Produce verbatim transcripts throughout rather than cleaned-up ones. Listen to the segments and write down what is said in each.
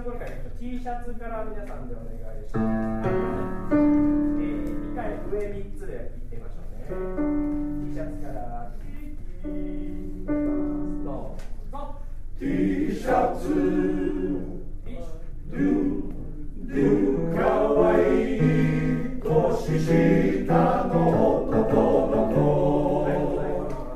ところからいきましょう。 T シャツから皆さんでお願いします。はい、えー、いっかい上みっつでいってみましょうね。 T シャツからどうぞ。 T シャツドゥドゥかわいい年下の男の子。 ありがとうございます。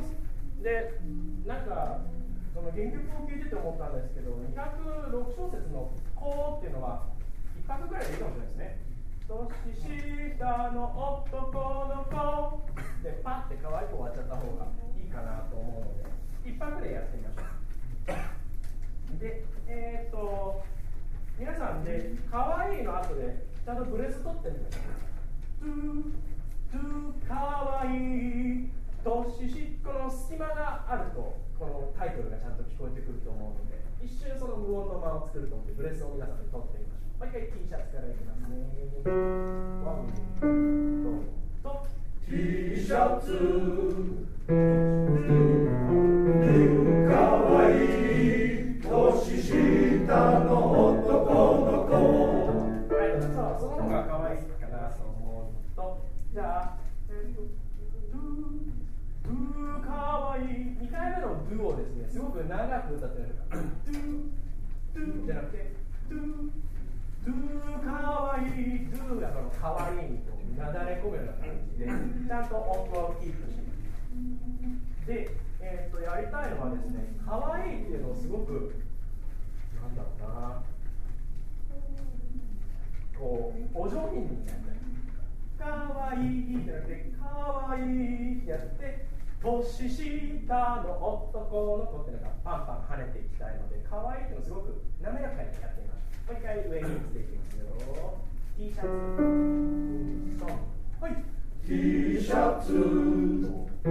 で、なんかその原曲を聞いてて思ったんですけど、にひゃくろく小節の「こ」っていうのはいっぱくぐらいでいいかもしれないですね。年下の男の子でパッて可愛く終わっちゃった方がいいかなと思うので、いっぱくでやってみましょう。で、えー、っと皆さんで可愛いの後でちゃんとブレス取ってみましょう。トゥトゥ可愛い年下の隙間があるとこのタイトルがちゃんと聞こえてくると思うので、一瞬その無音の間を作ると思ってブレスを皆さんで取ってみましょう。もう一回 T シャツからいきますね。ワン、どうぞ。 T シャツかわいい年下の男の子。 はい、そう、その方が可愛いかなと思うと、じゃあドゥかわいいにかいめのドゥをですね、すごく長く歌ってみましょうか。ドゥドゥじゃなくてドゥドゥかわいい、ドゥがそのかわいいにこうなだれ込むような感じでちゃんと音符をキープします。で、えー、とやりたいのはですね、かわいいっていうのをすごくなんだろうな、こうお上品にやりたい。かわいいじゃなくてかわいいってやって、年下の男の子っていうのがパンパン跳ねていきたいので、かわいいっていうのをすごく滑らかにやってみましょう。もう一回上にしていきますよ。 T シャツ、はい、 T シャツド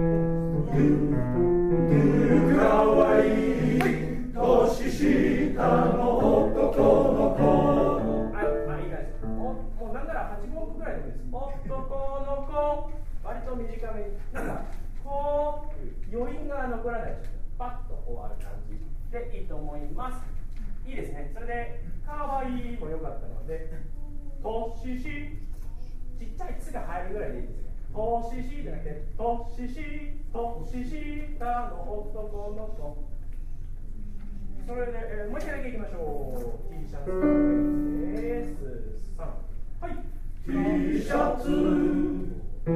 ゥかわいい年下の男の子。 はい、あ、いい感じです。お、もうなんならはちぶん音符ぐらいでもいいです。男の子、割と短めに、なんかこういう余韻が残らないでパッと終わる感じでいいと思います。いいですね。それでかわいいも良かったので、年しちっちゃい「つ」が入るぐらいでいいですよ。年しじゃなくて年し年下の男の子。それで、えー、もう一回だけいきましょう。 T シャツの上です。さん、はい、 T シャツド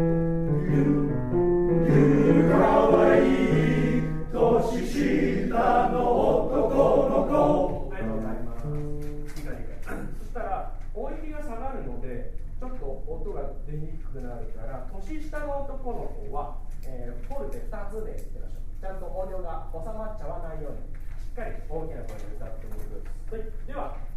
ゥかわいい年下の男の子。 ありがとうございます。いいかいいか。そしたら音域が下がるのでちょっと音が出にくくなるから、年下の男の子は、えー、フォルテふたつでいってみましょう。ちゃんと音量が収まっちゃわないようにしっかり大きな声で歌ってみてください。では